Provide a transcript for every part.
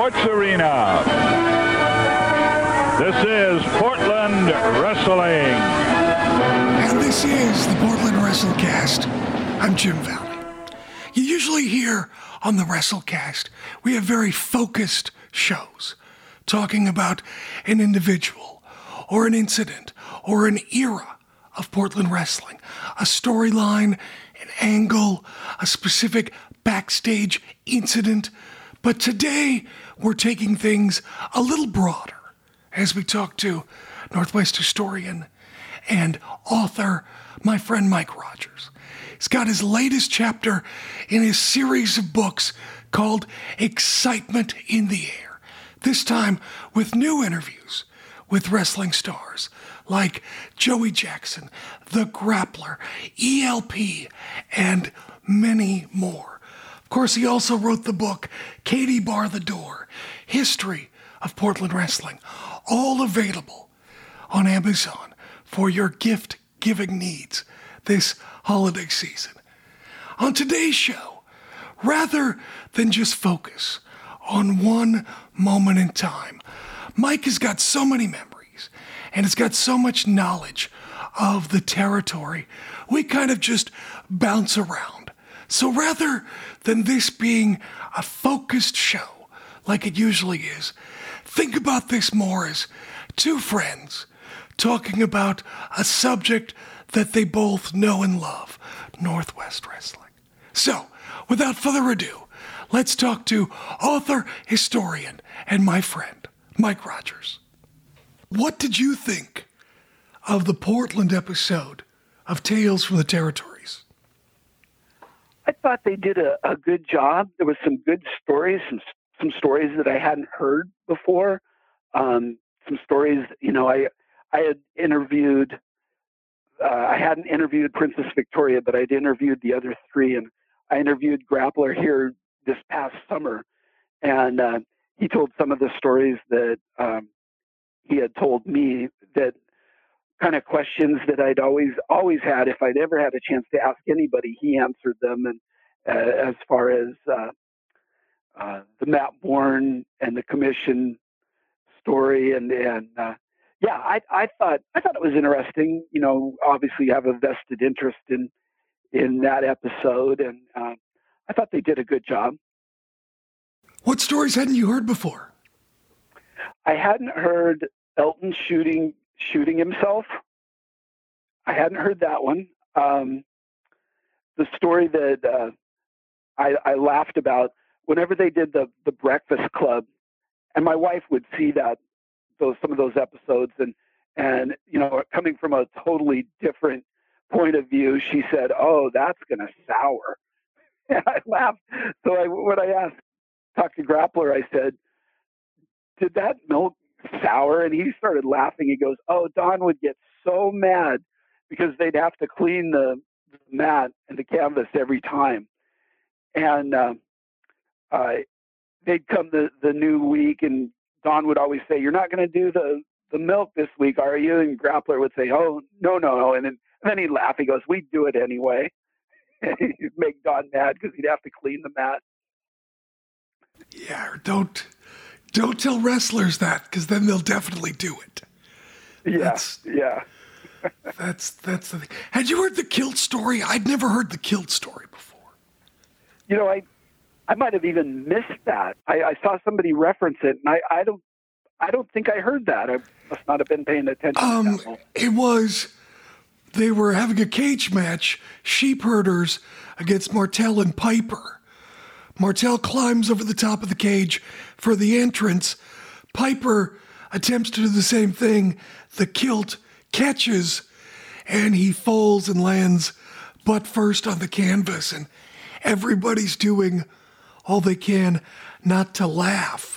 Sports Arena. This is Portland Wrestling. And this is the Portland WrestleCast. I'm Jim Valley. You usually hear on the WrestleCast, we have very focused shows talking about an individual or an incident or an era of Portland wrestling, a storyline, an angle, a specific backstage incident. But today, we're taking things a little broader as we talk to Northwest historian and author, my friend Mike Rogers. He's got his latest chapter in his series of books called Excitement in the Air. This time with new interviews with wrestling stars like Joey Jackson, The Grappler, ELP, and many more. Of course, he also wrote the book Katie Bar the Door, History of Portland Wrestling, all available on Amazon for your gift-giving needs this holiday season. On today's show, rather than just focus on one moment in time, Mike has got so many memories and has got so much knowledge of the territory, we kind of just bounce around. So rather than this being a focused show like it usually is, think about this more as two friends talking about a subject that they both know and love, Northwest Wrestling. So, without further ado, let's talk to author, historian, and my friend, Mike Rogers. What did you think of the Portland episode of Tales from the Territories? I thought they did a good job. There was some good stories, some stories that I hadn't heard before. Some stories, I had interviewed, I hadn't interviewed Princess Victoria, but I'd interviewed the other three, and I interviewed Grappler here this past summer, and he told some of the stories that he had told me, that kind of questions that I'd always had. If I'd ever had a chance to ask anybody, he answered them. And as far as the Matt Bourne and the commission story, I thought it was interesting. Obviously you have a vested interest in that episode, and I thought they did a good job. What stories hadn't you heard before? I hadn't heard Elton shooting himself. I hadn't heard that one. The story that I laughed about whenever they did the Breakfast Club, and my wife would see some of those episodes, and coming from a totally different point of view, she said, "Oh, that's gonna sour." And I laughed. So when I talked to Grappler, I said, "Did that milk sour?" And he started laughing. He goes, "Oh, Don would get so mad because they'd have to clean the mat and the canvas every time. And they'd come the new week, and Don would always say, 'You're not going to do the milk this week, are you?' And Grappler would say, 'Oh, no.' And then he'd laugh. He goes, 'We'd do it anyway.' And he'd make Don mad because he'd have to clean the mat. Yeah, don't tell wrestlers that, because then they'll definitely do it. Yeah. That's the thing. Had you heard the kilt story? I'd never heard the kilt story before. I might have even missed that. I saw somebody reference it, and I don't think I heard that. I must not have been paying attention. They were having a cage match, sheep herders against Martel and Piper. Martel climbs over the top of the cage for the entrance. Piper attempts to do the same thing. The kilt catches, and he falls and lands butt first on the canvas, and everybody's doing all they can not to laugh.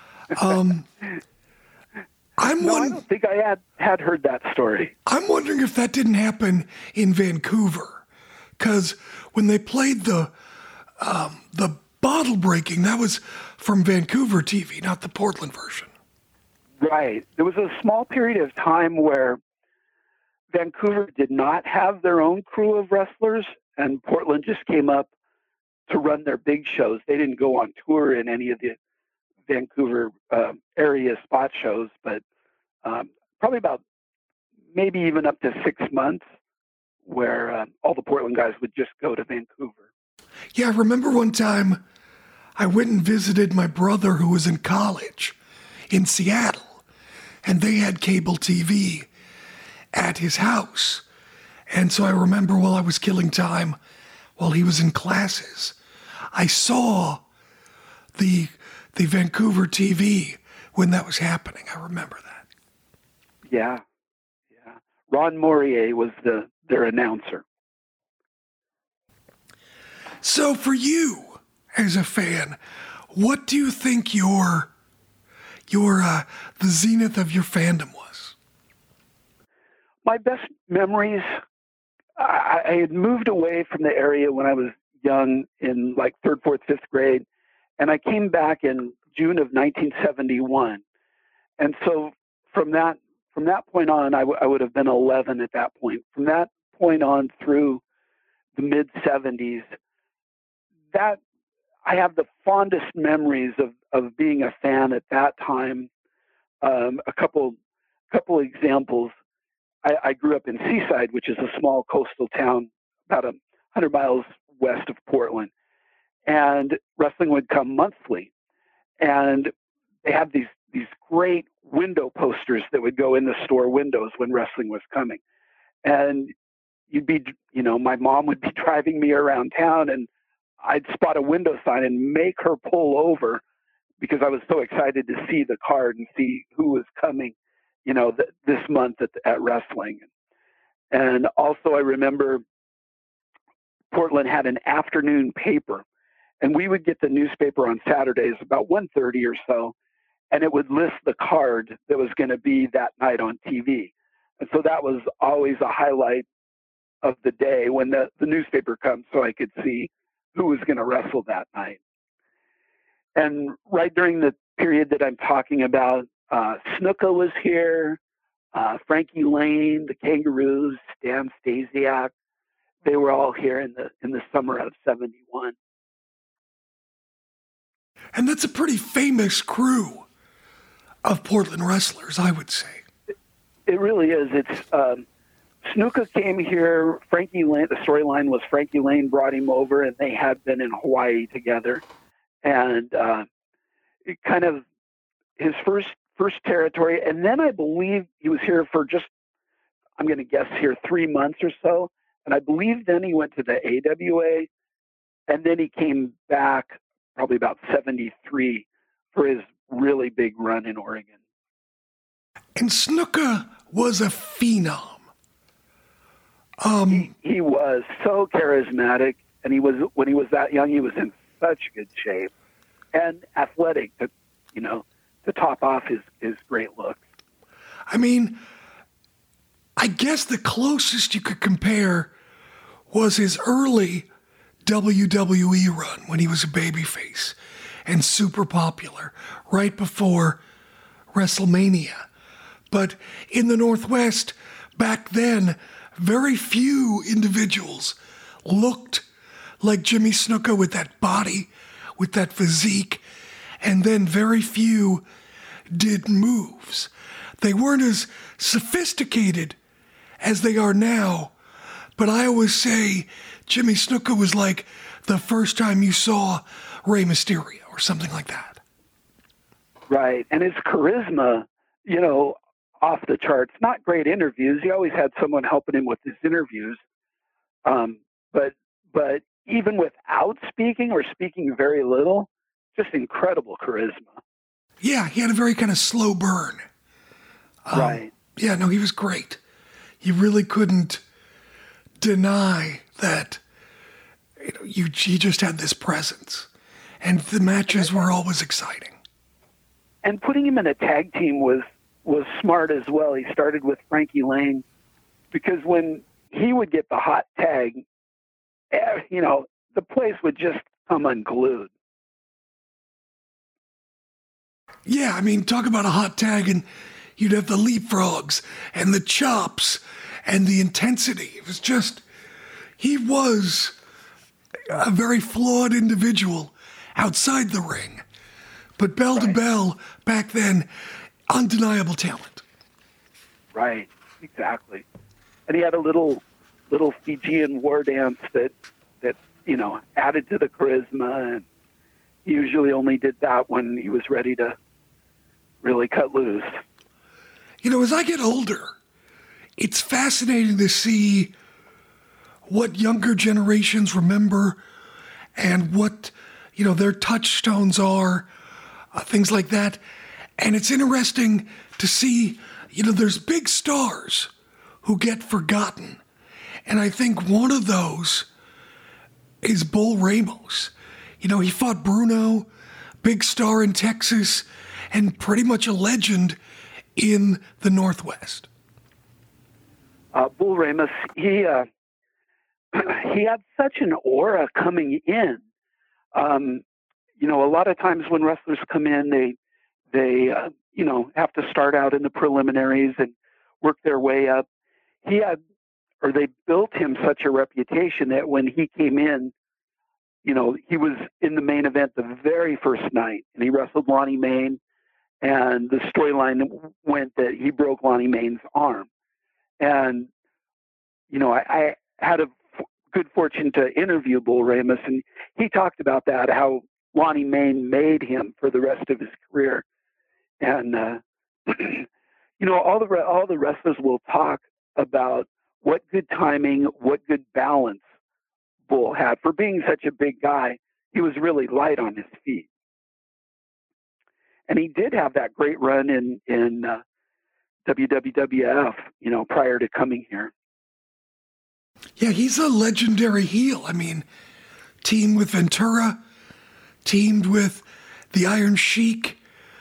I don't think I had heard that story. I'm wondering if that didn't happen in Vancouver, because when they played the bottle breaking, that was from Vancouver TV, not the Portland version. Right. There was a small period of time where Vancouver did not have their own crew of wrestlers, and Portland just came up to run their big shows. They didn't go on tour in any of the Vancouver area spot shows, but probably about maybe even up to 6 months where all the Portland guys would just go to Vancouver. Yeah, I remember one time I went and visited my brother who was in college in Seattle, and they had cable TV at his house. And so I remember while I was killing time, while he was in classes, I saw the Vancouver TV when that was happening. I remember that. Yeah. Ron Morier was their announcer. So for you, as a fan, what do you think the zenith of your fandom was? My best memories, I had moved away from the area when I was young in like 3rd, 4th, 5th grade, and I came back in June of 1971. And so from that point on, I would have been 11 at that point. From that point on through the mid 70s, that I have the fondest memories of being a fan at that time. A couple examples. I grew up in Seaside, which is a small coastal town about 100 miles west of Portland, and wrestling would come monthly, and they had these great window posters that would go in the store windows when wrestling was coming. And my mom would be driving me around town, and I'd spot a window sign and make her pull over because I was so excited to see the card and see who was coming, this month at wrestling. And also I remember Portland had an afternoon paper, and we would get the newspaper on Saturdays about 1:30 or so, and it would list the card that was going to be that night on TV. And so that was always a highlight of the day when the newspaper comes, so I could see who was going to wrestle that night. And right during the period that I'm talking about, Snuka was here, Frankie Lane, the Kangaroos, Stan Stasiak. They were all here in the summer of 71. And that's a pretty famous crew of Portland wrestlers, I would say. It really is. It's Snuka came here. Frankie Lane. The storyline was Frankie Lane brought him over, and they had been in Hawaii together. And it kind of his first territory. And then I believe he was here for just, I'm going to guess here, 3 months or so. And I believe then he went to the AWA, and then he came back probably about 73 for his really big run in Oregon. And Snuka was a phenom. He was so charismatic, and when he was that young, he was in such good shape and athletic to top off his great looks. I mean, I guess the closest you could compare was his early WWE run when he was a babyface and super popular right before WrestleMania. But in the Northwest, back then, very few individuals looked like Jimmy Snuka with that body, with that physique, and then very few did moves. They weren't as sophisticated as they are now, but I always say Jimmy Snuka was like the first time you saw Rey Mysterio or something like that. Right, and his charisma, off the charts. Not great interviews. He always had someone helping him with his interviews. But even without speaking or speaking very little, just incredible charisma. Yeah, he had a very kind of slow burn. Right. Yeah, no, he was great. You really couldn't deny that he just had this presence. And the matches were always exciting. And putting him in a tag team was smart as well. He started with Frankie Lane because when he would get the hot tag, the place would just come unglued. Yeah, I mean, talk about a hot tag, and you'd have the leapfrogs and the chops and the intensity. It was just, he was a very flawed individual outside the ring. But bell to bell back then, undeniable talent. Right, exactly. And he had a little Fijian war dance that added to the charisma, and he usually only did that when he was ready to really cut loose. As I get older, it's fascinating to see what younger generations remember and what, their touchstones are, things like that. And it's interesting to see, there's big stars who get forgotten. And I think one of those is Bull Ramos. He fought Bruno, big star in Texas, and pretty much a legend in the Northwest. Bull Ramos, he had such an aura coming in. A lot of times when wrestlers come in, they have to start out in the preliminaries and work their way up. They built him such a reputation that when he came in, he was in the main event the very first night, and he wrestled Lonnie Main, and the storyline went that he broke Lonnie Main's arm. And, I had a good fortune to interview Bull Ramos, and he talked about that, how Lonnie Main made him for the rest of his career. And, all the wrestlers will talk about what good timing, what good balance Bull had. For being such a big guy, he was really light on his feet. And he did have that great run in WWF, prior to coming here. Yeah, he's a legendary heel. I mean, teamed with Ventura, teamed with the Iron Sheik,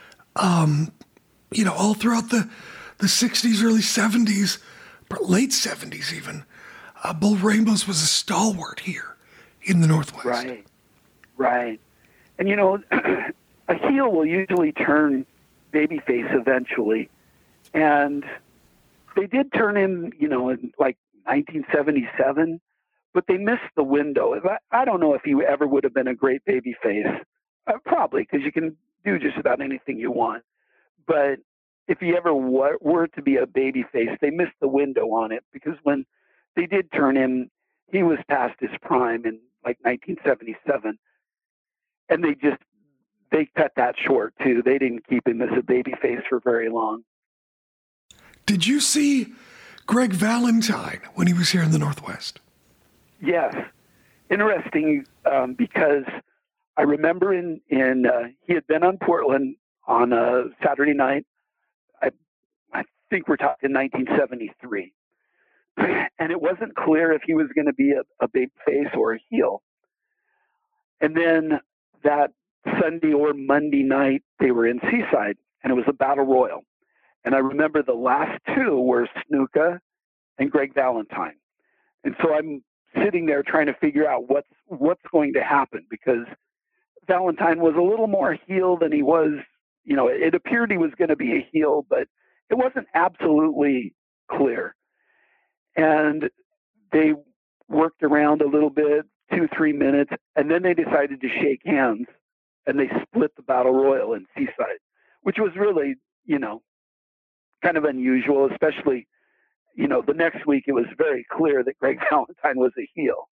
all throughout the 60s, early 70s, late 70s even. Bull Ramos was a stalwart here in the Northwest. Right. And, a heel will usually turn babyface eventually. And they did turn him, in like 1977, but they missed the window. I don't know if he ever would have been a great babyface. Probably, because you can do just about anything you want. But if he ever were to be a babyface, they missed the window on it, because when they did turn him, he was past his prime in like 1977. And they cut that short too. They didn't keep him as a babyface for very long. Did you see Greg Valentine when he was here in the Northwest? Yes. Interesting, because I remember he had been on Portland on a Saturday night. I think we're talking 1973. And it wasn't clear if he was going to be a big face or a heel. And then that Sunday or Monday night, they were in Seaside, and it was a battle royal. And I remember the last two were Snuka and Greg Valentine. And so I'm sitting there trying to figure out what's going to happen, because Valentine was a little more heel than he was. It appeared he was going to be a heel, but it wasn't absolutely clear. And they worked around a little bit, 2-3 minutes, and then they decided to shake hands, and they split the battle royal in Seaside, which was really, kind of unusual, especially, the next week it was very clear that Greg Valentine was a heel.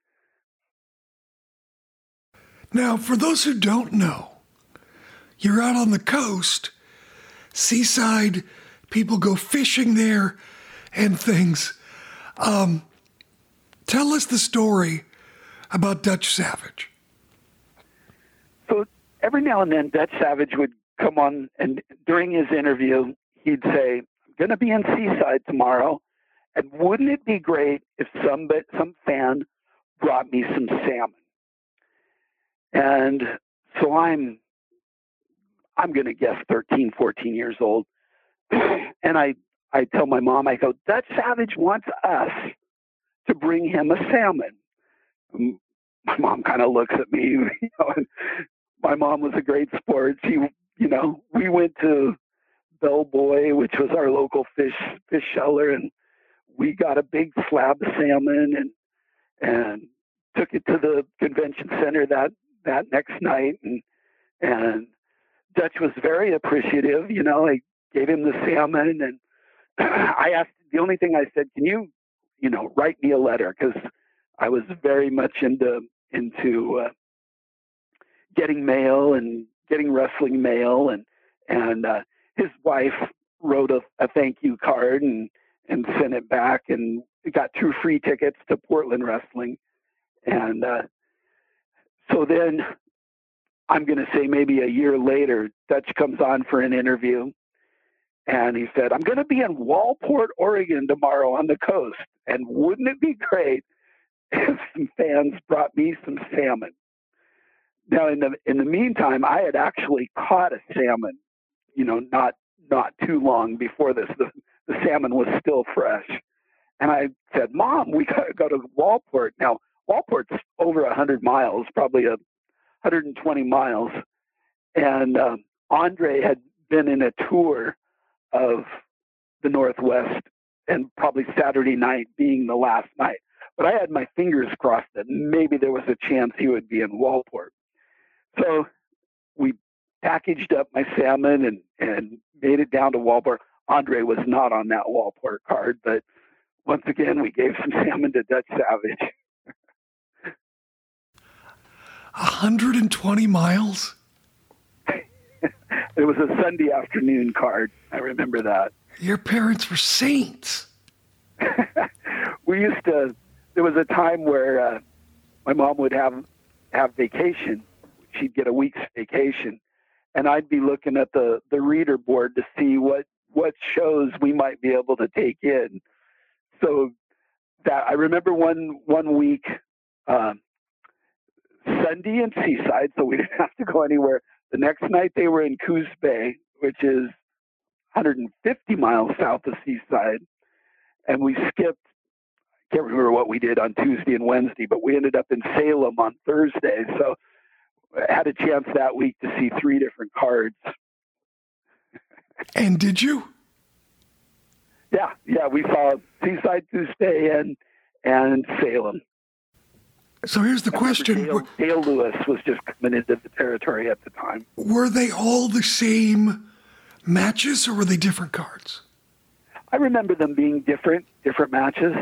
Now, for those who don't know, you're out on the coast, Seaside, people go fishing there and things. Tell us the story about Dutch Savage. So every now and then, Dutch Savage would come on, and during his interview, he'd say, "I'm going to be in Seaside tomorrow, and wouldn't it be great if some fan brought me some salmon?" And so I'm going to guess 13, 14 years old. And I tell my mom, I go, "Dutch Savage wants us to bring him a salmon." And my mom kind of looks at me, and my mom was a great sport. We went to Bellboy, which was our local fish seller, and we got a big slab of salmon and took it to the convention center that next night. And Dutch was very appreciative. I gave him the salmon, and I asked, the only thing I said, can you, write me a letter? Because I was very much into getting mail and getting wrestling mail, and his wife wrote a thank you card and sent it back, and got 2 free tickets to Portland Wrestling. And so then I'm going to say maybe a year later, Dutch comes on for an interview, and he said, I'm going to be in Wallport, Oregon tomorrow on the coast, and wouldn't it be great if some fans brought me some salmon? Now, in the meantime, I had actually caught a salmon, not too long before this. The salmon was still fresh. And I said, Mom, we got to go to Wallport. Now, Wallport's over 100 miles, probably 120 miles. And Andre had been in a tour of the Northwest, and probably Saturday night being the last night. But I had my fingers crossed that maybe there was a chance he would be in Wallport. So we packaged up my salmon and made it down to Wallport. Andre was not on that Wallport card, but once again, we gave some salmon to Dutch Savage. 120 miles? It was a Sunday afternoon card. I remember that. Your parents were saints. There was a time where my mom would have vacation. She'd get a week's vacation, and I'd be looking at the reader board to see what shows we might be able to take in. So that I remember one week, Sunday in Seaside, so we didn't have to go anywhere. The next night they were in Coos Bay, which is 150 miles south of Seaside, and we skipped. I can't remember what we did on Tuesday and Wednesday, but we ended up in Salem on Thursday. So I had a chance that week to see 3 different cards. And did you? Yeah, we saw Seaside, Coos Bay, and Salem. So here's the question. Dale Lewis was just coming into the territory at the time. Were they all the same matches, or were they different cards? I remember them being different matches.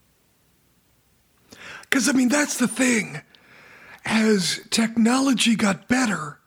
Because, that's the thing. As technology got better,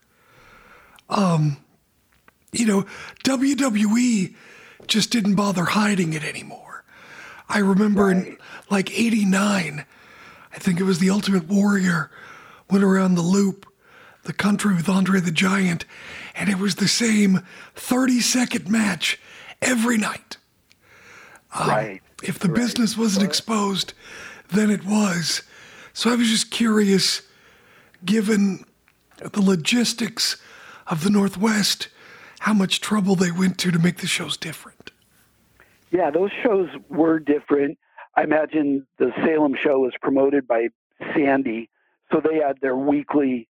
WWE just didn't bother hiding it anymore. I remember in like 89, I think it was the Ultimate Warrior went around the loop, the country with Andre the Giant, and it was the same 30-second match every night. If the business wasn't exposed, then it was. So I was just curious, given the logistics of the Northwest, how much trouble they went to make the shows different. Yeah, those shows were different. I imagine the Salem show was promoted by Sandy, so they had their weekly,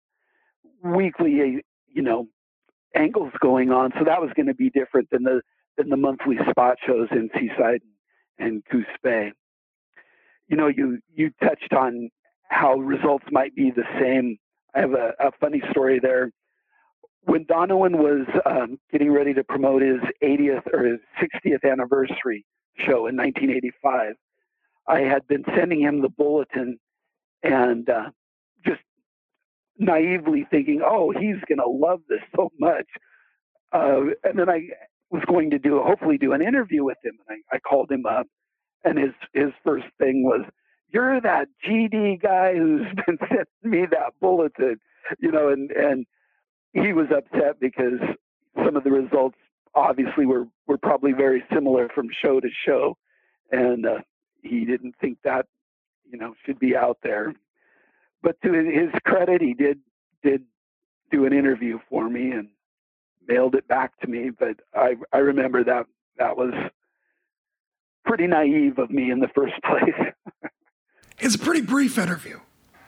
angles going on. So that was going to be different than the monthly spot shows in Seaside and Coos Bay. You touched on how results might be the same. I have a funny story there. When Donovan was getting ready to promote his 80th or his 60th anniversary show in 1985, I had been sending him the bulletin and just naively thinking, oh, he's going to love this so much. And then I was going to hopefully do an interview with him. And I called him up, and his first thing was, you're that GD guy who's been sending me that bulletin, and he was upset because some of the results obviously were probably very similar from show to show. And he didn't think that, should be out there. But to his credit, he did do an interview for me and mailed it back to me. But I remember that was pretty naive of me in the first place. It's a pretty brief interview.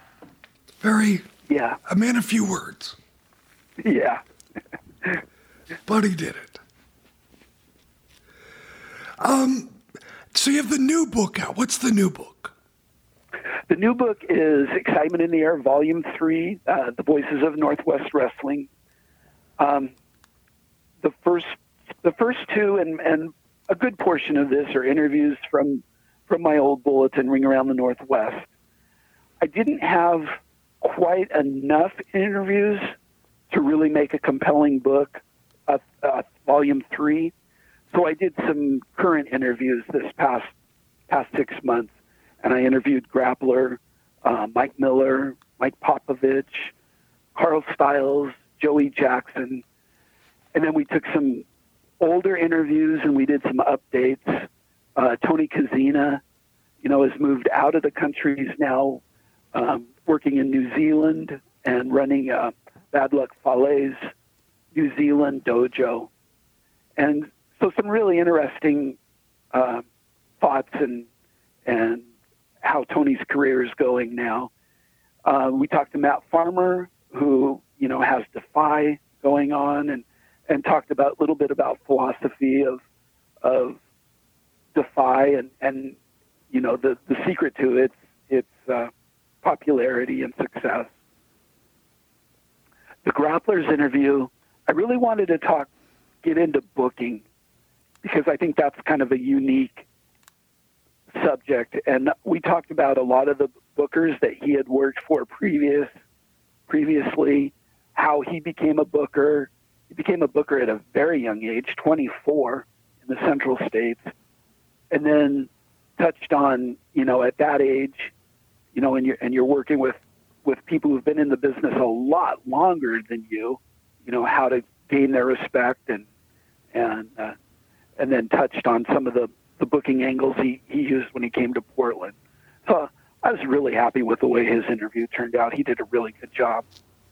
A man of few words. Yeah. But he did it. So you have the new book out. What's the new book? The new book is Excitement in the Air, Volume 3, The Voices of Northwest Wrestling. the first two and a good portion of this are interviews from my old bulletin, Ring Around the Northwest. I didn't have quite enough interviews to really make a compelling book, volume 3. So I did some current interviews this past 6 months, and I interviewed Grappler, Mike Miller, Mike Popovich, Carl Stiles, Joey Jackson, and then we took some older interviews and we did some updates. Tony Kazina, has moved out of the country. He's now working in New Zealand and running Bad Luck Fale's New Zealand dojo. And so some really interesting thoughts and how Tony's career is going now. We talked to Matt Farmer, who, has Defy going on, and talked about a little bit about philosophy of Defy and the secret to its popularity and success. The Grapplers interview, I really wanted to get into booking, because I think that's kind of a unique subject. And we talked about a lot of the bookers that he had worked for previously, how he became a booker. He became a booker at a very young age, 24, in the Central States, and then touched on, at that age, and you're working with people who've been in the business a lot longer than you, how to gain their respect and then touched on some of the booking angles he used when he came to Portland. So I was really happy with the way his interview turned out. He did a really good job.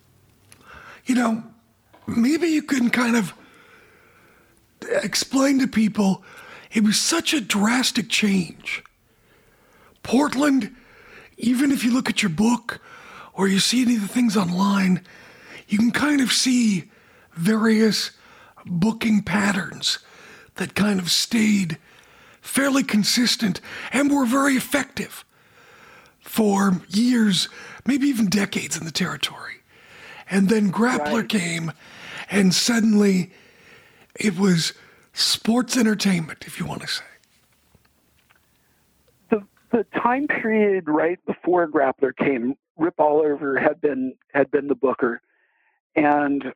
Maybe you can kind of explain to people, it was such a drastic change. Portland, even if you look at your book or you see any of the things online, you can kind of see various booking patterns that kind of stayed fairly consistent and were very effective for years, maybe even decades in the territory. And then Grappler came, and suddenly it was sports entertainment, if you want to say. The time period right before Grappler came, Rip Oliver had been the booker, and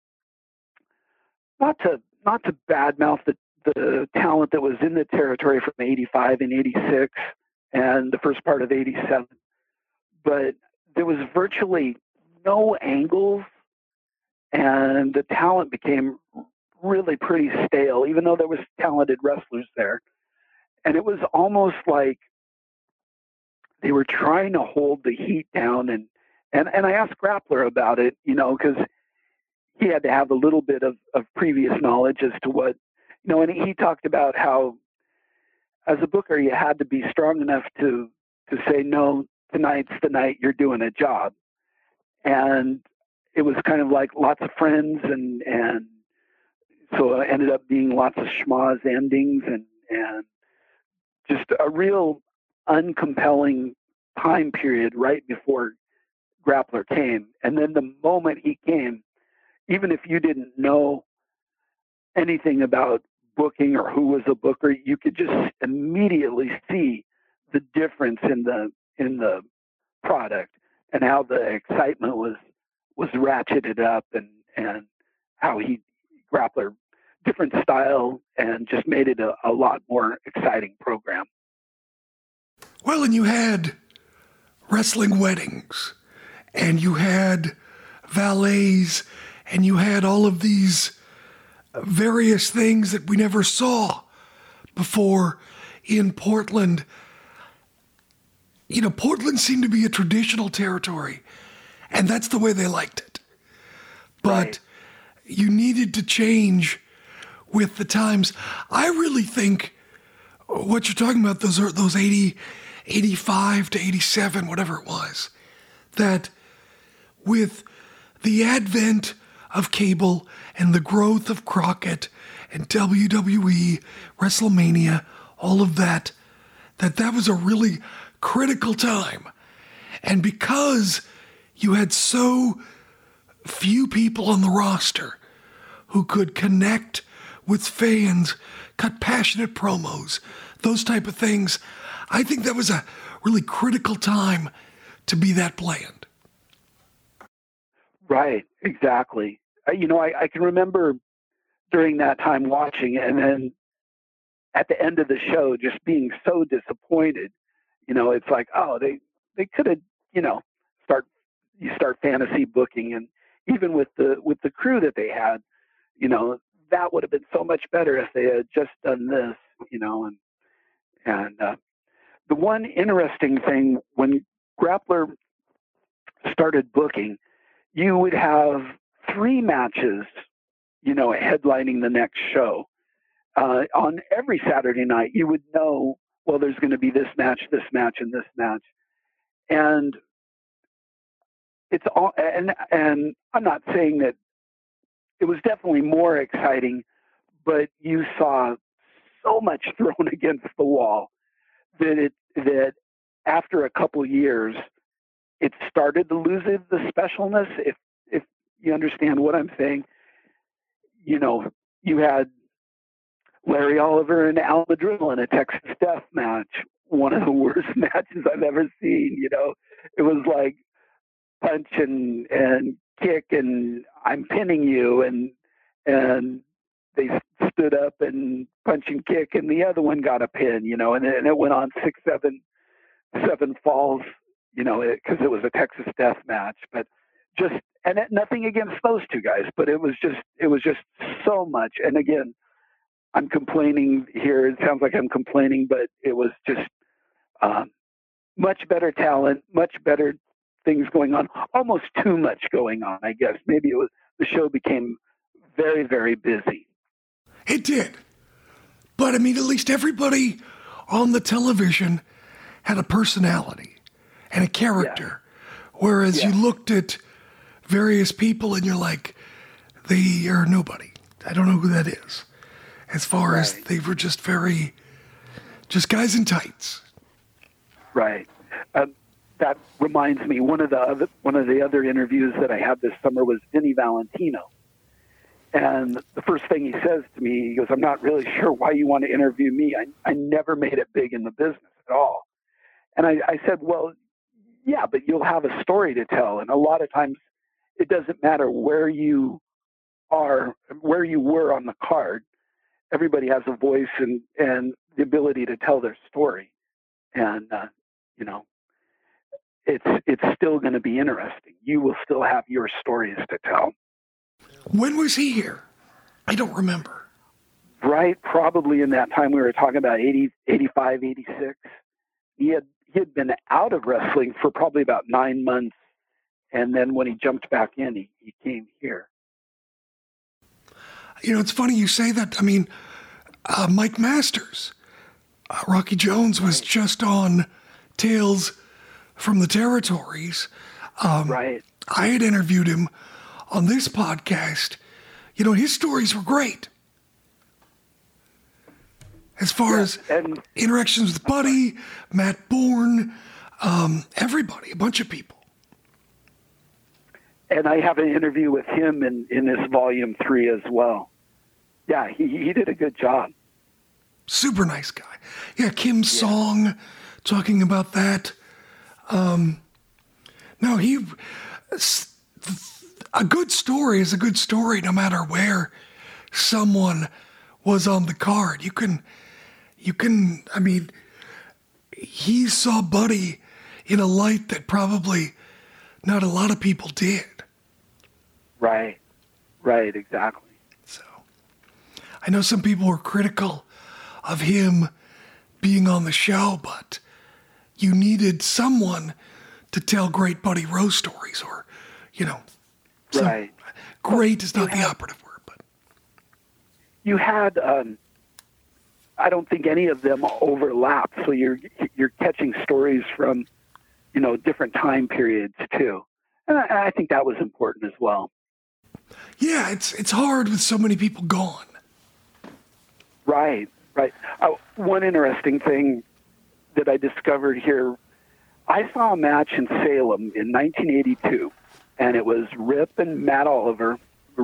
not to badmouth the talent that was in the territory from 85 and 86 and the first part of 87, but there was virtually no angles, and the talent became really pretty stale, even though there was talented wrestlers there. And it was almost like they were trying to hold the heat down. And I asked Grappler about it, because he had to have a little bit of previous knowledge as to what, and he talked about how as a booker, you had to be strong enough to say, no, tonight's the night you're doing a job. And it was kind of like lots of friends, and so it ended up being lots of schmoz endings and just a real uncompelling time period right before Grappler came. And then the moment he came, even if you didn't know anything about booking or who was a booker, you could just immediately see the difference in the product and how the excitement was ratcheted up, and how Grappler, different style, and just made it a lot more exciting program. Well, and you had wrestling weddings, and you had valets, and you had all of these various things that we never saw before in Portland. Portland seemed to be a traditional territory, and that's the way they liked it. But you needed to change with the times. I really think what you're talking about, those 80, 85 to 87, whatever it was, that with the advent of cable and the growth of Crockett and WWE, WrestleMania, all of that was a really critical time. And because you had so few people on the roster who could connect with fans, cut passionate promos, those type of things. I think that was a really critical time to be that bland. Right, exactly. I can remember during that time watching, and then at the end of the show just being so disappointed. It's like, oh, they could have, start fantasy booking, and even with the crew that they had, that would have been so much better if they had just done this, and the one interesting thing when Grappler started booking, you would have 3 matches, headlining the next show. On every Saturday night, you would know, well, there's going to be this match, and this match. And it's all, and I'm not saying that it was definitely more exciting, but you saw so much thrown against the wall that after a couple years, it started to lose the specialness. If you understand what I'm saying, you had Larry Oliver and Al Madrigal in a Texas Death match, one of the worst matches I've ever seen. It was like punch and kick and I'm pinning you, and they stood up and punch and kick, and the other one got a pin, and it went on 6-7 falls, because it was a Texas Death match. But nothing against those two guys, but it was just so much. And again, I'm complaining here. It sounds like I'm complaining, but it was just much better talent, much better things going on, almost too much going on, I guess. Maybe the show became very, very busy. It did. But, at least everybody on the television had a personality and a character. Yeah. Whereas you looked at various people and you're like, they are nobody. I don't know who that is. As far as they were just guys in tights. Right. That reminds me, one of the other interviews that I had this summer was Vinny Valentino. And the first thing he says to me, he goes, I'm not really sure why you want to interview me. I never made it big in the business at all. And I said, well, yeah, but you'll have a story to tell. And a lot of times it doesn't matter where you are, where you were on the card. Everybody has a voice and the ability to tell their story. And, it's still going to be interesting. You will still have your stories to tell. When was he here? I don't remember. Right. Probably in that time we were talking about 80, 85, 86. He had been out of wrestling for probably about 9 months. And then when he jumped back in, he came here. It's funny you say that. Mike Masters, Rocky Jones was just on Tales from the Territories. Right. I had interviewed him on this podcast. His stories were great. As far as interactions with Buddy, Matt Bourne, everybody, a bunch of people. And I have an interview with him in this volume 3 as well. Yeah, he did a good job. Super nice guy. Yeah, Kim Song talking about that. A good story is a good story no matter where someone was on the card. He saw Buddy in a light that probably not a lot of people did. Right, exactly. So, I know some people were critical of him being on the show, but you needed someone to tell great Buddy Rose stories, or, right. Great is not the operative word, but you had. I don't think any of them overlap, so you're catching stories from, different time periods too, and I think that was important as well. Yeah, it's hard with so many people gone. Right. One interesting thing that I discovered here, I saw a match in Salem in 1982, and it was Rip and Matt Oliver. Rip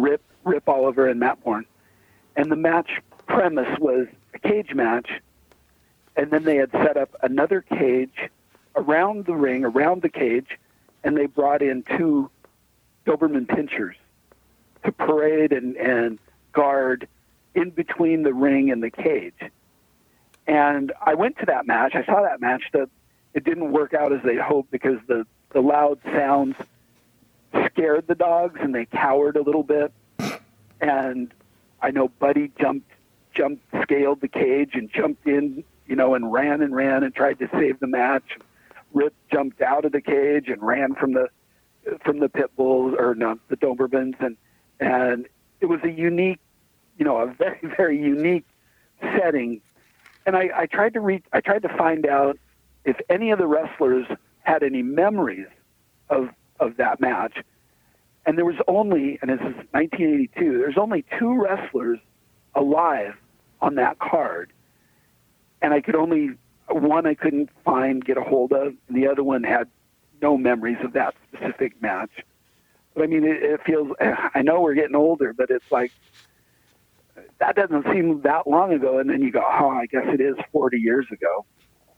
Rip Oliver and Matt Bourne. And the match premise was a cage match, and then they had set up another cage around the ring, around the cage, and they brought in 2 Doberman pinchers to parade and guard in between the ring and the cage. And I went to that match. I saw that match. It didn't work out as they'd hoped because the loud sounds scared the dogs and they cowered a little bit. And I know Buddy scaled the cage and jumped in, and ran and tried to save the match. Rip jumped out of the cage and ran from the pit bulls, or no, the Dobermans, and it was a unique, a very, very unique setting. And I tried to find out if any of the wrestlers had any memories of that match. And there was only, and this is 1982, there's only 2 wrestlers alive on that card. And one I couldn't get a hold of, and the other one had no memories of that specific match. But I mean, it feels, I know we're getting older, but it's like, that doesn't seem that long ago. And then you go, I guess it is 40 years ago.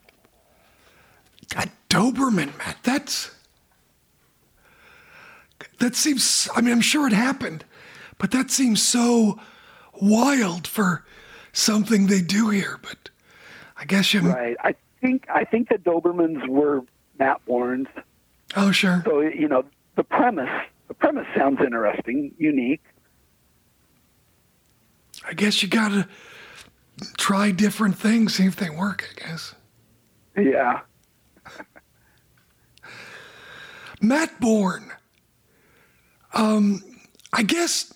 God, Doberman, Matt, that seems, I mean, I'm sure it happened, but that seems so wild for something they do here. But I guess you... Right. I think the Dobermans were Matt Bourne's. Oh, sure. So, the premise sounds interesting, unique. I guess you got to try different things, see if they work, I guess. Yeah. Matt Bourne. I guess,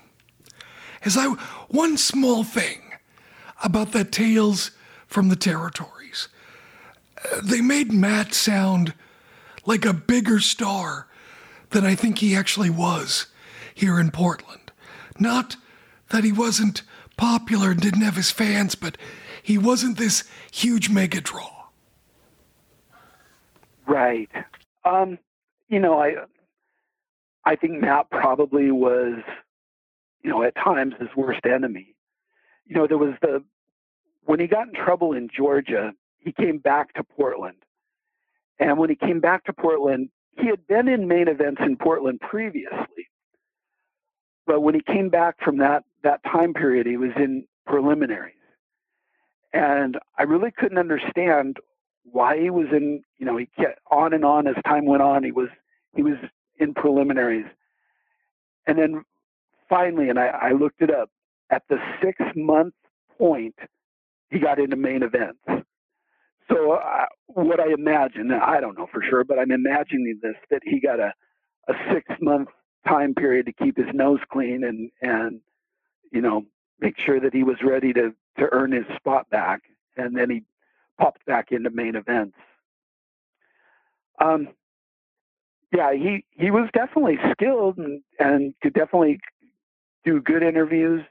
one small thing about that Tales from the Territories. They made Matt sound like a bigger star than I think he actually was here in Portland. Not that he wasn't popular and didn't have his fans, but he wasn't this huge mega draw. Right. I think Matt probably was, at times his worst enemy. There was when he got in trouble in Georgia, he came back to Portland. And when he came back to Portland, he had been in main events in Portland previously. But when he came back from that time period, he was in preliminaries. And I really couldn't understand why he was in, he kept on and on as time went on. He was in preliminaries. And then finally, and I looked it up, at the 6-month point, he got into main events. So what I imagine, I don't know for sure, but I'm imagining that he got a 6-month time period to keep his nose clean and make sure that he was ready to earn his spot back. And then he popped back into main events. Yeah, he was definitely skilled and could definitely do good interviews.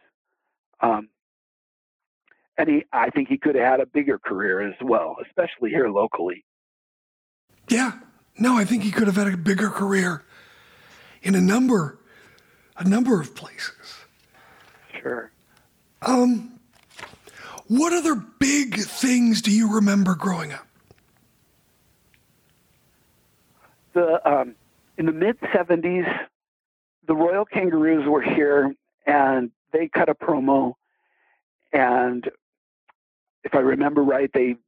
And I think he could have had a bigger career as well, especially here locally. Yeah, no, I think he could have had a bigger career in a number of places. Sure. What other big things do you remember growing up? In the mid-'70s, the Royal Kangaroos were here, and they cut a promo. And if I remember right,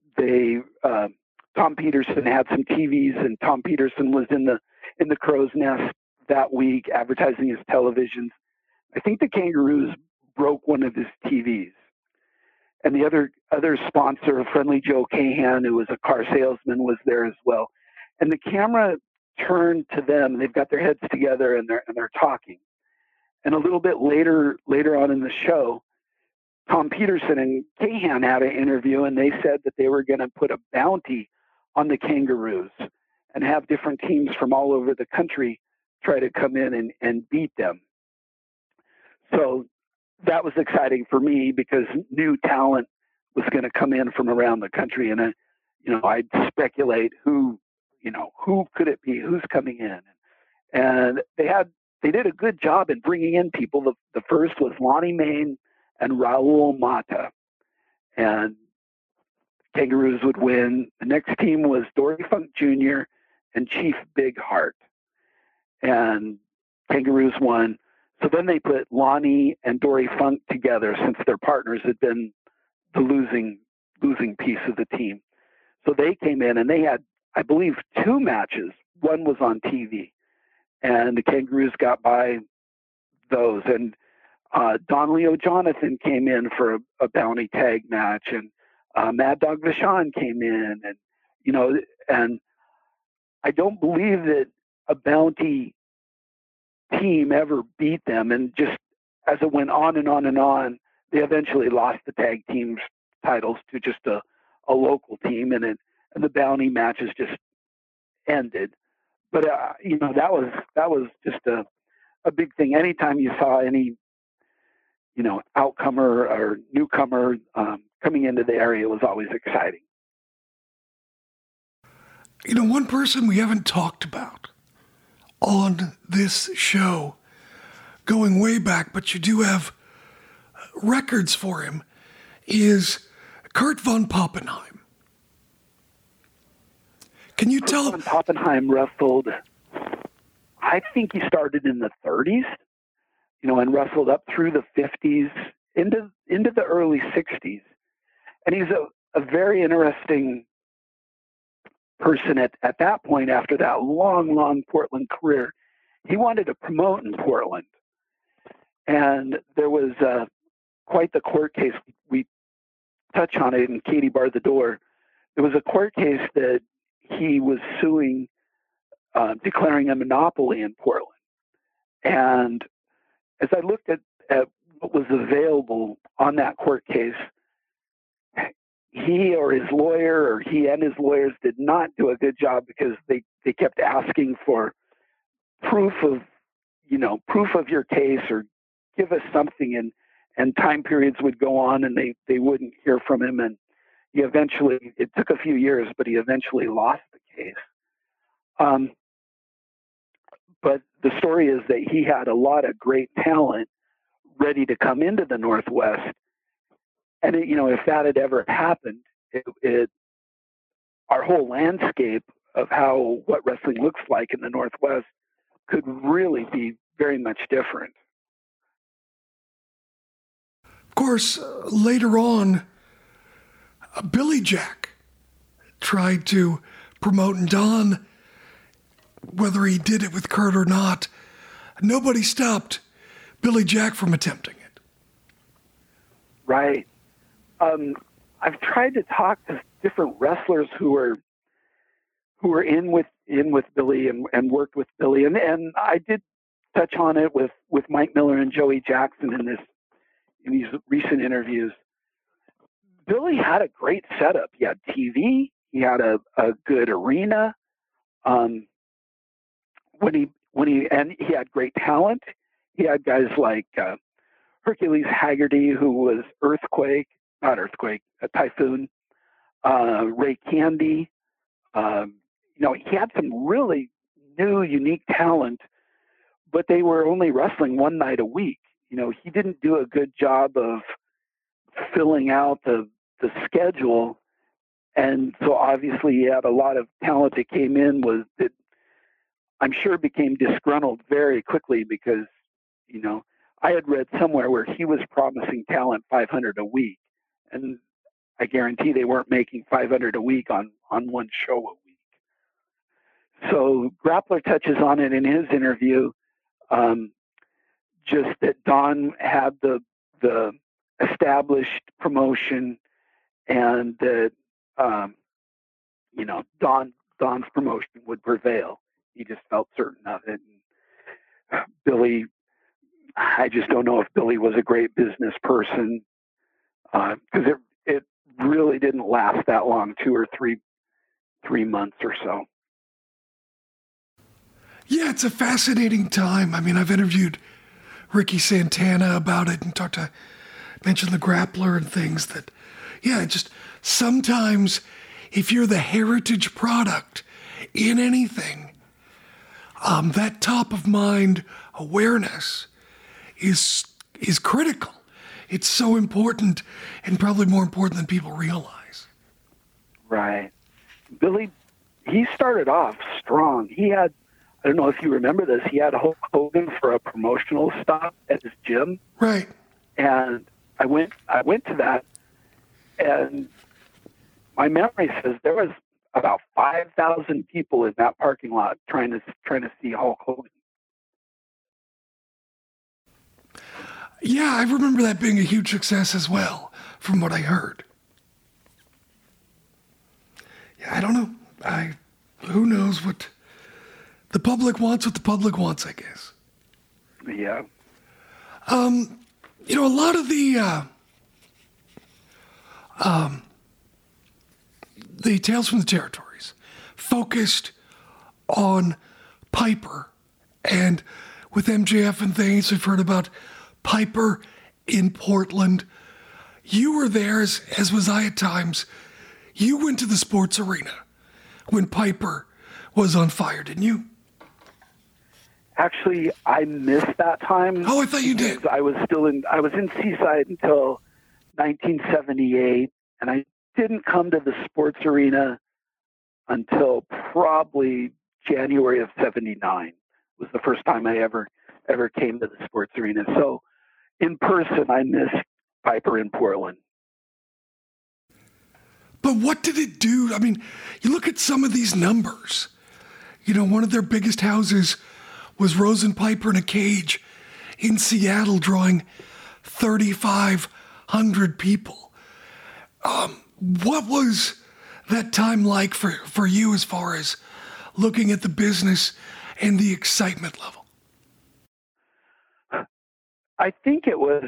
Tom Peterson had some TVs, and Tom Peterson was in the Crow's Nest that week advertising his televisions. I think the Kangaroos broke one of his TVs. And the other sponsor, Friendly Joe Cahan, who was a car salesman, was there as well. And the camera turned to them. They've got their heads together and they're talking. And a little bit later on in the show, Tom Peterson and Cahan had an interview, and they said that they were going to put a bounty on the Kangaroos and have different teams from all over the country try to come in and beat them. So that was exciting for me because new talent was going to come in from around the country, and I'd speculate who could it be, who's coming in, and they had they did a good job in bringing in people. The first was Lonnie Main and Raul Mata, and Kangaroos would win. The next team was Dory Funk Jr. and Chief Big Heart, and Kangaroos won. So then they put Lonnie and Dory Funk together, since their partners had been the losing piece of the team. So they came in and they had, I believe, 2 matches. One was on TV, and the Kangaroos got by those. And Don Leo Jonathan came in for a bounty tag match, and Mad Dog Vachon came in, and and I don't believe that a bounty team ever beat them. And just as it went on and on and on, they eventually lost the tag teams titles to just a local team, and the bounty matches just ended. But that was just a big thing. Anytime you saw any outcomer or newcomer coming into the area, was always exciting. One person we haven't talked about on this show, going way back, but you do have records for him, is Kurt von Poppenheim. Can you tell? Von Poppenheim wrestled, I think he started in the 30s, and wrestled up through the 50s into the early 60s. And he's a very interesting person at that point. After that long Portland career, he wanted to promote in Portland. And there was quite the court case. We touch on it in Katie Bar the Door. There was a court case that he was suing, declaring a monopoly in Portland. And as I looked at what was available on that court case, he or his lawyer, or he and his lawyers, did not do a good job, because they kept asking for proof of your case, or give us something, and time periods would go on, and they wouldn't hear from him. And it took a few years, but he eventually lost the case. But the story is that he had a lot of great talent ready to come into the Northwest. And if that had ever happened, our whole landscape of what wrestling looks like in the Northwest could really be very much different. Of course, later on, Billy Jack tried to promote, and Don, whether he did it with Kurt or not, nobody stopped Billy Jack from attempting it. Right. I've tried to talk to different wrestlers who were in with Billy and worked with Billy, and I did touch on it with Mike Miller and Joey Jackson in these recent interviews. Billy had a great setup. He had TV. He had a good arena. He had great talent. He had guys like Hercules Haggerty, who was Typhoon. Ray Candy. He had some really new, unique talent, but they were only wrestling one night a week. He didn't do a good job of filling out the schedule. And so obviously he had a lot of talent that came in that I'm sure became disgruntled very quickly, because, I had read somewhere where he was promising talent $500 a week, and I guarantee they weren't making $500 a week on one show a week. So Grappler touches on it in his interview, just that Don had the established promotion, and that Don's promotion would prevail. He just felt certain of it. And Billy, I just don't know if Billy was a great business person, because it really didn't last that long, 2 or 3 months or so. Yeah, it's a fascinating time. I mean, I've interviewed Ricky Santana about it and mentioned the Grappler and things that, just sometimes if you're the heritage product in anything, that top of mind awareness is critical. It's so important, and probably more important than people realize. Right. Billy, he started off strong. He had, I don't know if you remember this, he had Hulk Hogan for a promotional stop at his gym. Right. And I went to that, and my memory says there was about 5,000 people in that parking lot trying to see Hulk Hogan. Yeah, I remember that being a huge success as well, from what I heard. Yeah, I don't know. Who knows what the public wants, I guess. Yeah. You know, a lot of the Tales from the Territories focused on Piper, and with MJF and things, we've heard about Piper in Portland. You were there, as was I at times. You went to the sports arena when Piper was on fire, didn't you? Actually, I missed that time. Oh, I thought you did. I was in Seaside until 1978, and I didn't come to the sports arena until probably January of 79. Was the first time I ever came to the sports arena. So in person, I missed Piper in Portland. But what did it do? I mean, you look at some of these numbers. You know, one of their biggest houses was Rose and Piper in a cage in Seattle, drawing 3,500 people. What was that time like for you as far as looking at the business and the excitement level? I think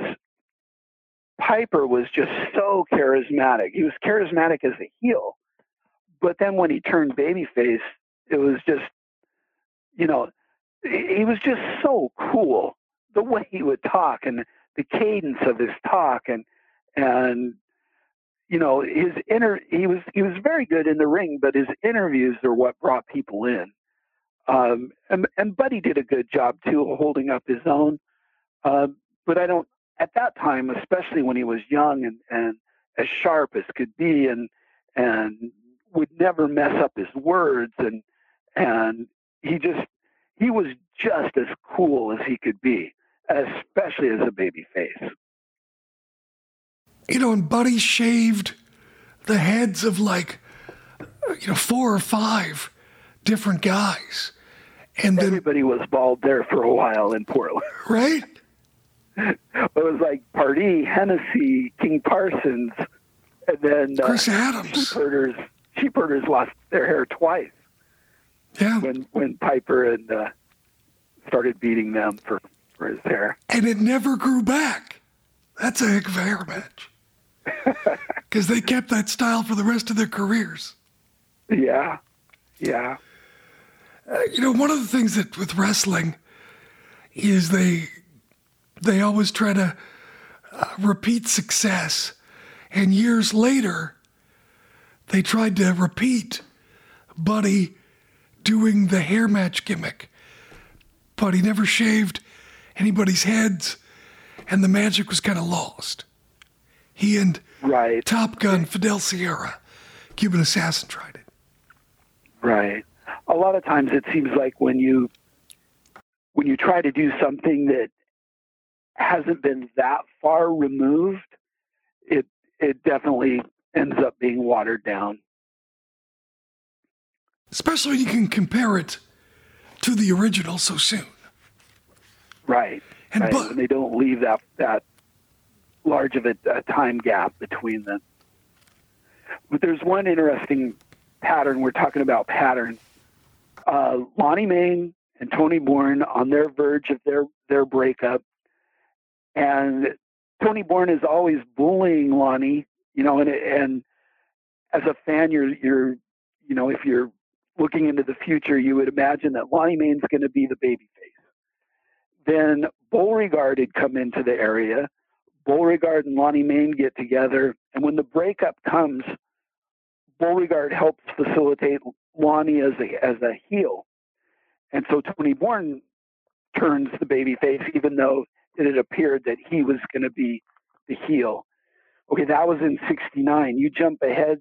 Piper was just so charismatic. He was charismatic as a heel. But then when he turned babyface, it was just, you know, he was just so cool. The way he would talk and the cadence of his talk and you know, he was very good in the ring, but his interviews are what brought people in. And Buddy did a good job too, holding up his own. But at that time, especially when he was young and as sharp as could be and would never mess up his words and he was just as cool as he could be, especially as a baby face. You know, and Buddy shaved the heads of 4 or 5 different guys. And then everybody was bald there for a while in Portland. Right? It was like Pardee, Hennessy, King Parsons, and then Chris Adams. Sheepherders lost their hair twice. Yeah. When Piper and started beating them for his hair. And it never grew back. That's a heck of a hair match. Because they kept that style for the rest of their careers. Yeah. Yeah. You know, one of the things that with wrestling is they always try to repeat success. And years later, they tried to repeat Buddy doing the hair match gimmick. But he never shaved anybody's heads, and the magic was kind of lost. He and Top Gun, Fidel Sierra, Cuban Assassin tried it. Right. A lot of times it seems like when you try to do something that hasn't been that far removed, it definitely ends up being watered down. Especially when you can compare it to the original so soon. Right. And right. When they don't leave that large of a time gap between them. But there's one interesting pattern. We're talking about patterns. Lonnie Main and Tony Bourne on their verge of their breakup. And Tony Bourne is always bullying Lonnie, you know, and as a fan, you're, you know, if you're looking into the future, you would imagine that Lonnie Main's going to be the babyface. Then Beauregard had come into the area. Beauregard and Lonnie Main get together, and when the breakup comes, Beauregard helps facilitate Lonnie as a heel. And so Tony Bourne turns the baby face, even though it had appeared that he was going to be the heel. Okay, that was in '69. You jump ahead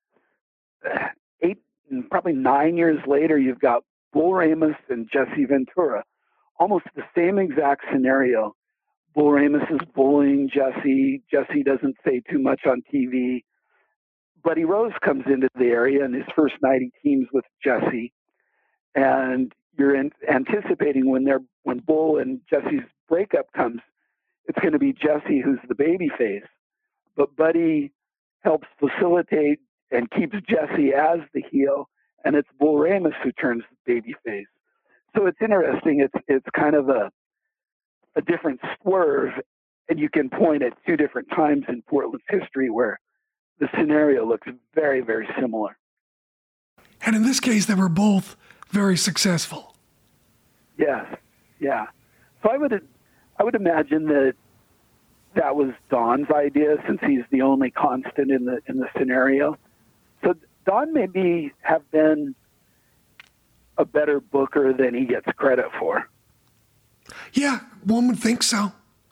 8, probably 9 years later, you've got Bull Ramos and Jesse Ventura. Almost the same exact scenario. Bull Ramos is bullying Jesse. Jesse doesn't say too much on TV. Buddy Rose comes into the area, and his first night he teams with Jesse. And you're anticipating when Bull and Jesse's breakup comes, it's going to be Jesse who's the baby face. But Buddy helps facilitate and keeps Jesse as the heel, and it's Bull Ramos who turns baby face. So it's interesting. It's kind of a different swerve, and you can point at two different times in Portland's history where the scenario looks very, very similar. And in this case, they were both very successful. Yes, yeah. So I would imagine that was Don's idea, since he's the only constant in the scenario. So Don maybe have been a better booker than he gets credit for. Yeah, one would think so.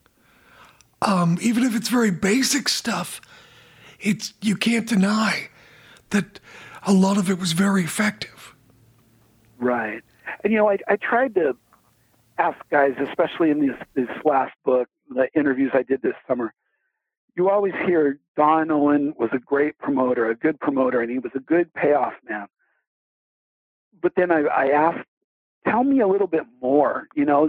Even if it's very basic stuff, you can't deny that a lot of it was very effective. Right. And, I tried to ask guys, especially in this last book, the interviews I did this summer, you always hear Don Owen was a great promoter, a good promoter, and he was a good payoff man. But then I asked, tell me a little bit more.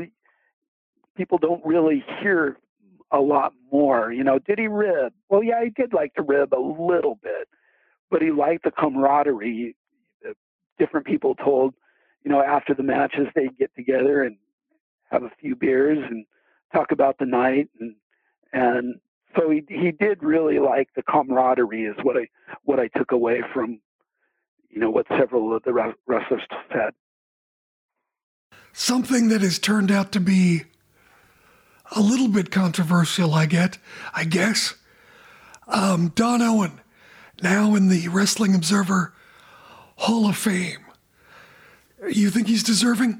People don't really hear a lot more. Did he rib? Well, yeah, he did like to rib a little bit, but he liked the camaraderie. Different people told, after the matches, they'd get together and have a few beers and talk about the night. And so he did really like the camaraderie is what I took away from, what several of the wrestlers said. Something that has turned out to be a little bit controversial, I guess. Don Owen, now in the Wrestling Observer Hall of Fame. You think he's deserving?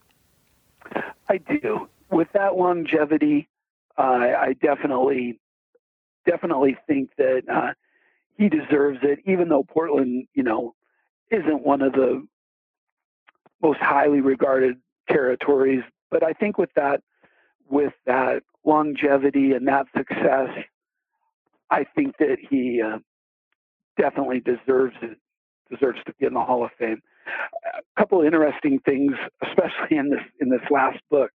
I do. With that longevity, I definitely think that he deserves it, even though Portland, isn't one of the most highly regarded territories. But I think with that longevity and that success, I think that he definitely deserves to be in the Hall of Fame. A couple of interesting things, especially in this last book.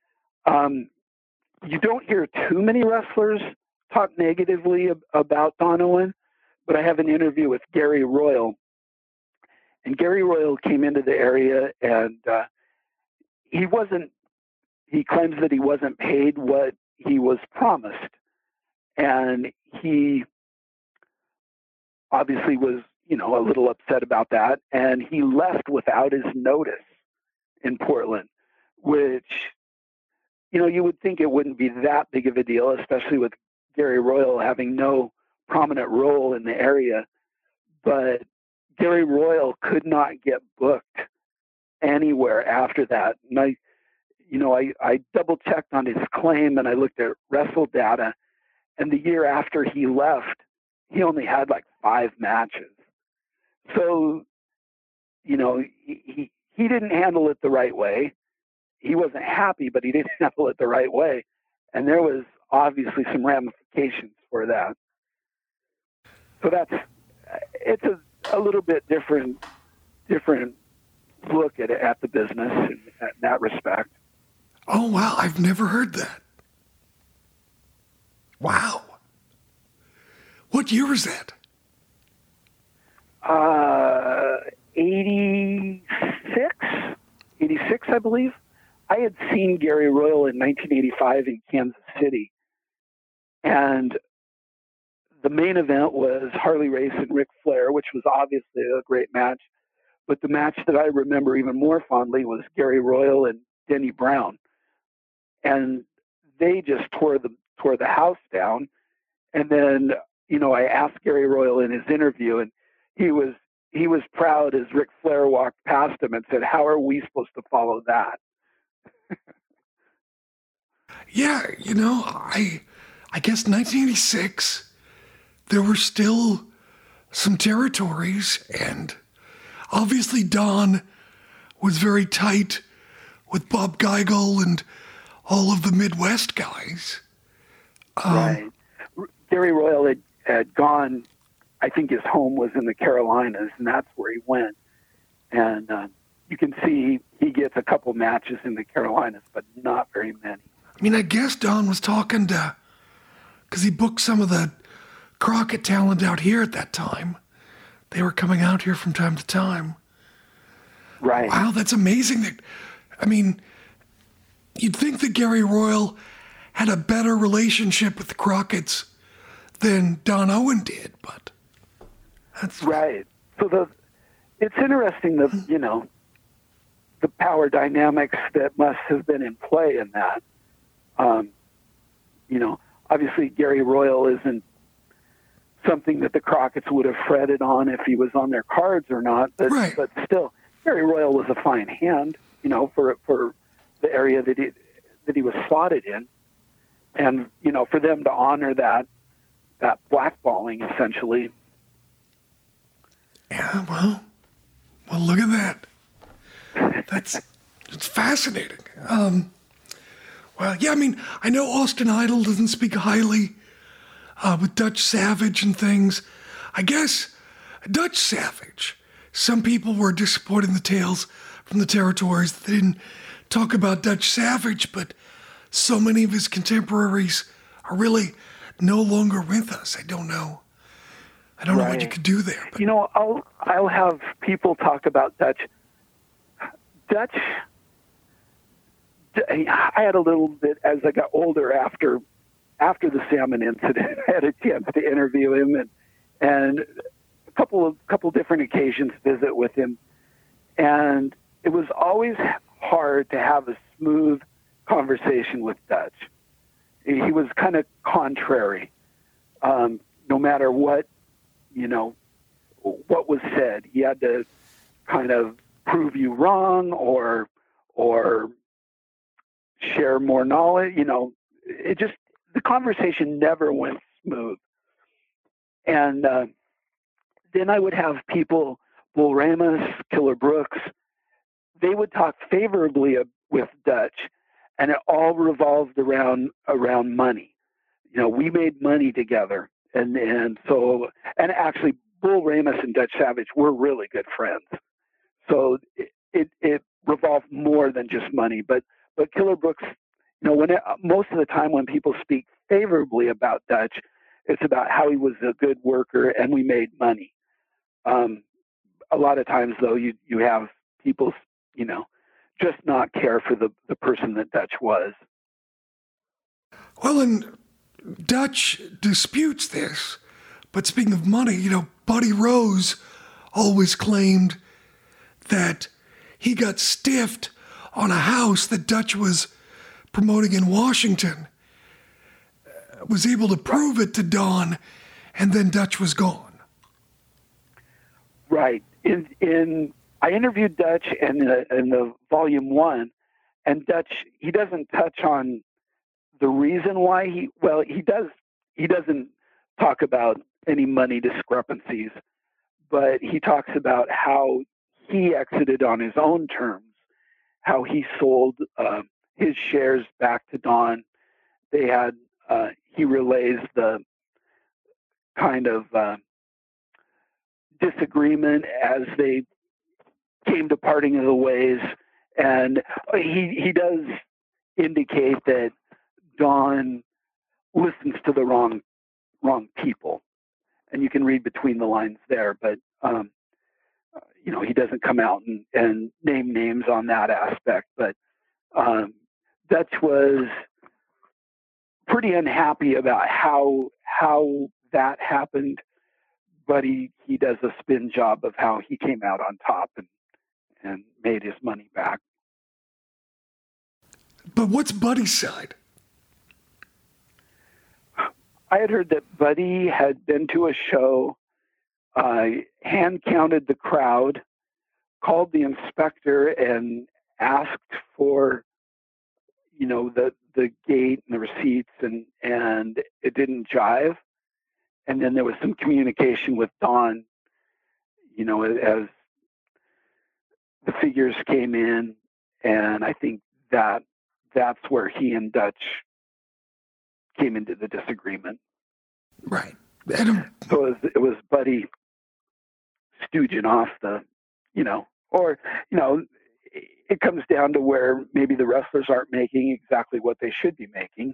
You don't hear too many wrestlers talk negatively about Don Owen, but I have an interview with Gary Royal. And Gary Royal came into the area, and he claims that he wasn't paid what he was promised. And he obviously was, a little upset about that. And he left without his notice in Portland, which, you would think it wouldn't be that big of a deal, especially with Gary Royal having no prominent role in the area. But Gary Royal could not get booked anywhere after that. And I double checked on his claim, and I looked at Wrestle Data, and the year after he left, he only had like 5 matches. So, he didn't handle it the right way. He wasn't happy, but he didn't handle it the right way. And there was obviously some ramifications for that. So it's a little bit different look at the business in that respect. Oh, wow. I've never heard that. Wow. What year was that? 86, I believe. I had seen Gary Royal in 1985 in Kansas City. And the main event was Harley Race and Ric Flair, which was obviously a great match. But the match that I remember even more fondly was Gary Royal and Denny Brown. And they just tore the house down. And then, I asked Gary Royal in his interview, and he was he was proud as Ric Flair walked past him and said, "How are we supposed to follow that?" Yeah, I guess 1986, there were still some territories, and obviously Don was very tight with Bob Geigel and all of the Midwest guys. Right. Gary Royal had gone, I think his home was in the Carolinas, and that's where he went. And you can see he gets a couple matches in the Carolinas, but not very many. I mean, I guess Don was talking to, because he booked some of the Crockett talent out here at that time. They were coming out here from time to time. Right. Wow, that's amazing. I mean, you'd think that Gary Royal had a better relationship with the Crockett's than Don Owen did, but that's right. So it's interesting the power dynamics that must have been in play in that. Obviously Gary Royal isn't something that the Crockett's would have fretted on if he was on their cards or not, but, right. But still, Gary Royal was a fine hand, for the area that he was slotted in, and for them to honor that blackballing essentially. Yeah, well, look at that. It's fascinating. Well, yeah, I mean, I know Austin Idol doesn't speak highly with Dutch Savage and things. I guess Dutch Savage, some people were disappointed in the tales from the territories that they didn't talk about Dutch Savage, but so many of his contemporaries are really no longer with us. I don't know what you could do there. But. I'll have people talk about Dutch. I had a little bit as I got older after the salmon incident. I had a chance to interview him and a couple different occasions visit with him, and it was always hard to have a smooth conversation with Dutch. He was kind of contrary. No matter what was said, he had to kind of prove you wrong or share more knowledge. The conversation never went smooth. And then I would have people, Bull Ramos, Killer Brooks, they would talk favorably with Dutch, and it all revolved around money. We made money together. And actually Bull Ramos and Dutch Savage were really good friends. So it revolved more than just money, but Killer Brooks, most of the time when people speak favorably about Dutch, it's about how he was a good worker and we made money. A lot of times though, you have people, just not care for the person that Dutch was. Well, and Dutch disputes this, but speaking of money, Buddy Rose always claimed that he got stiffed on a house that Dutch was promoting in Washington, was able to prove it to Don, and then Dutch was gone. Right. I interviewed Dutch in the volume 1, and Dutch, he doesn't touch on the reason why he doesn't talk about any money discrepancies, but he talks about how he exited on his own terms, how he sold his shares back to Don. They had, he relays the kind of disagreement as they came to parting of the ways. And he does indicate that Don listens to the wrong people. And you can read between the lines there, but he doesn't come out and name names on that aspect. But Dutch was pretty unhappy about how that happened, but he does a spin job of how he came out on top and made his money back. But what's Buddy's side? I had heard that Buddy had been to a show hand counted the crowd, called the inspector and asked for, the gate and the receipts, and it didn't jive. And then there was some communication with Don, as the figures came in, and I think that's where he and Dutch came into the disagreement. Right. So it was Buddy stooging off it comes down to where maybe the wrestlers aren't making exactly what they should be making.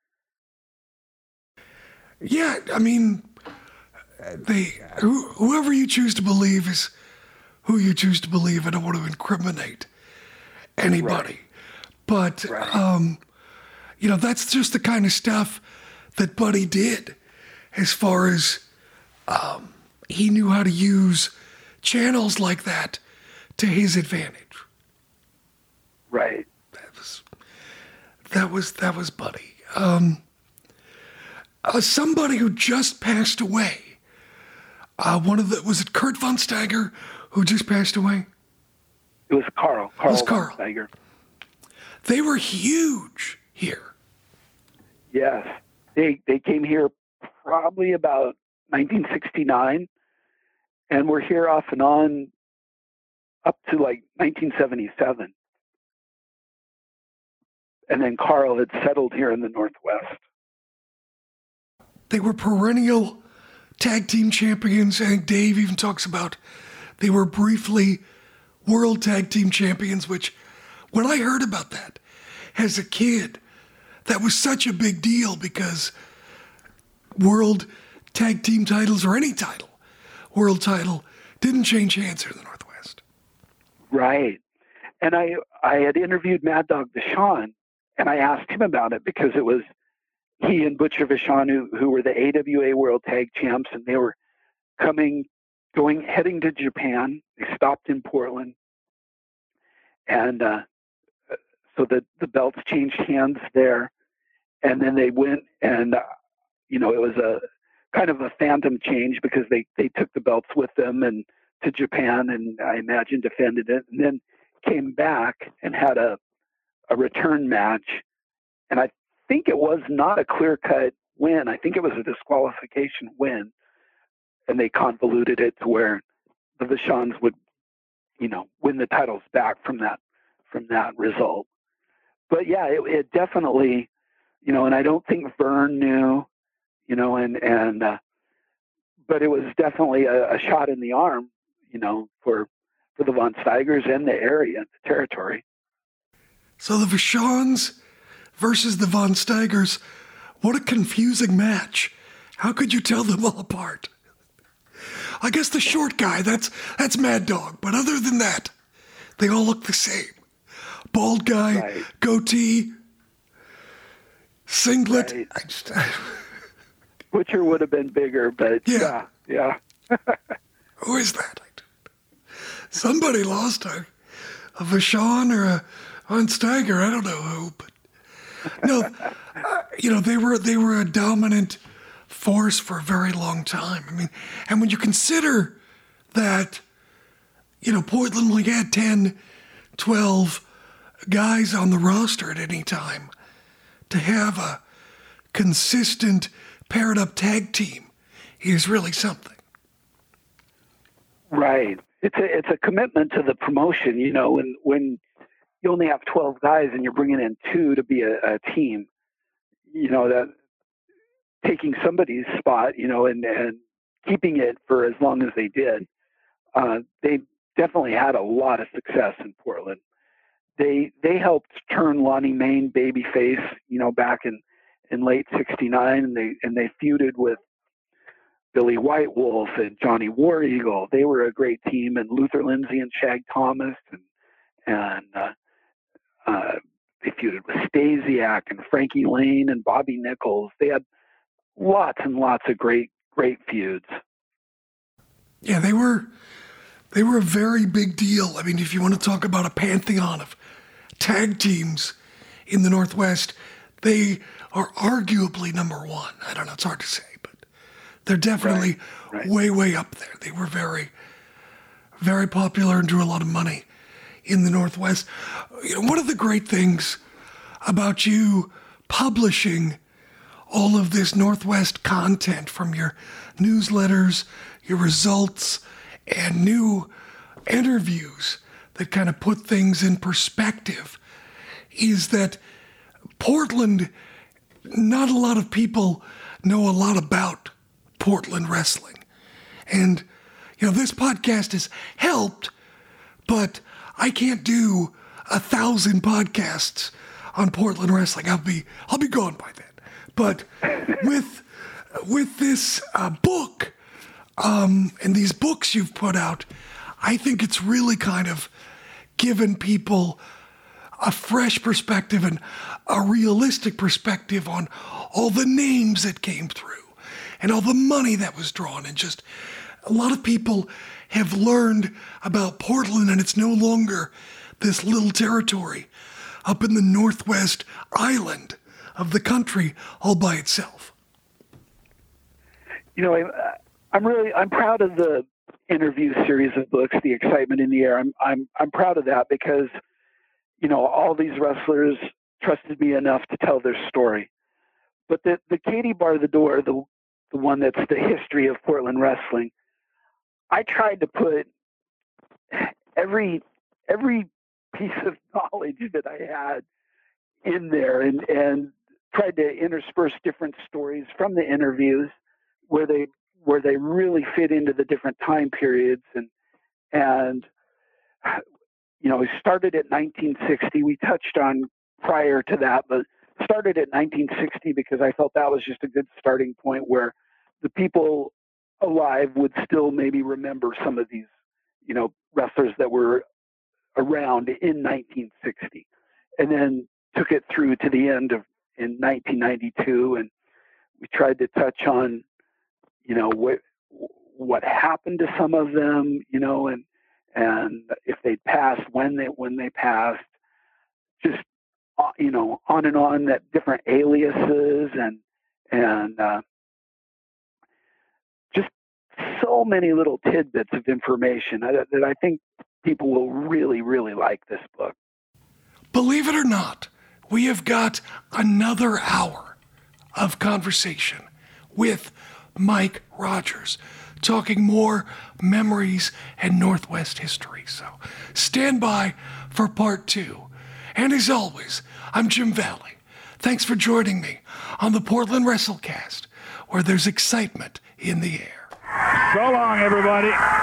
Yeah, I mean, whoever you choose to believe is who you choose to believe. I don't want to incriminate anybody. Right. But, right. That's just the kind of stuff that Buddy did as far as he knew how to use channels like that to his advantage. Right. That was Buddy. Somebody who just passed away. Was it Kurt Von Steiger who just passed away? It was Carl. It was Carl. Von Steiger. They were huge here. Yes. They came here probably about 1969, and were here off and on up to like 1977. And then Carl had settled here in the Northwest. They were perennial tag team champions. I think Dave even talks about they were briefly world tag team champions, which when I heard about that as a kid, that was such a big deal because world tag team titles or any title, world title, didn't change hands here in the Northwest. Right. And I had interviewed Mad Dog Vachon, and I asked him about it because it was he and Butcher Vachon who were the AWA World Tag Champs, and they were heading to Japan. They stopped in Portland. And so the belts changed hands there. And then they went and, it was a kind of a phantom change because they took the belts with them and to Japan, and I imagine defended it, and then came back and had a return match. And I think it was not a clear-cut win. I think it was a disqualification win. And they convoluted it to where the Vachons would, win the titles back from that result. But yeah, it definitely, and I don't think Vern knew, but it was definitely a shot in the arm, for the Von Steigers and the area, the territory. So the Vachons versus the Von Steigers, what a confusing match. How could you tell them all apart? I guess the short guy, that's Mad Dog, but other than that, they all look the same. Bald guy, right. Goatee, singlet. Right. Butcher would have been bigger, but yeah. Who is that? Somebody lost a Vachon or a Von Steiger. I don't know who, but no, they were a dominant force for a very long time. I mean, and when you consider that, Portland only had 10, 12 guys on the roster at any time, to have a consistent paired up tag team is really something. Right. It's a commitment to the promotion, when you only have 12 guys and you're bringing in 2 to be a team, that taking somebody's spot, and keeping it for as long as they did. They definitely had a lot of success in Portland. They helped turn Lonnie Main babyface, back in late '69, and they feuded with Billy White Wolf and Johnny War Eagle. They were a great team, and Luther Lindsay and Shag Thomas, and they feuded with Stasiak and Frankie Lane and Bobby Nichols. They had lots and lots of great feuds. Yeah, they were a very big deal. I mean, if you want to talk about a pantheon of tag teams in the Northwest, they are arguably number one. I don't know, it's hard to say, but They're definitely way, way up there. They were very, very popular and drew a lot of money in the Northwest. You know, one of the great things about you publishing all of this Northwest content from your newsletters, your results, and new interviews that kind of put things in perspective is that Portland, not a lot of people know a lot about Portland wrestling. And, you know, this podcast has helped, but I can't do 1,000 podcasts on Portland wrestling. I'll be gone by then. But with this book and these books you've put out, I think it's really kind of given people a fresh perspective and a realistic perspective on all the names that came through and all the money that was drawn. And just a lot of people have learned about Portland, and it's no longer this little territory up in the Northwest island of the country all by itself. You know, I'm proud of the interview series of books, The Excitement in the Air. I'm proud of that because, you know, all these wrestlers trusted me enough to tell their story. But the Katie Bar the Door, the one that's the history of Portland wrestling, I tried to put every piece of knowledge that I had in there and tried to intersperse different stories from the interviews where they really fit into the different time periods and you know, we started at 1960. We touched on prior to that, but started at 1960 because I felt that was just a good starting point where the people alive would still maybe remember some of these, you know, wrestlers that were around in 1960, and then took it through to the end of in 1992, and we tried to touch on, you know, what happened to some of them, you know, and if they passed, when they passed, just you know, on and on, that different aliases and just so many little tidbits of information that I think people will really, really like this book. Believe it or not, we have got another hour of conversation with Mike Rogers, talking more memories and Northwest history. So stand by for part 2. And as always, I'm Jim Valley. Thanks for joining me on the Portland WrestleCast, where there's excitement in the air. So long, everybody.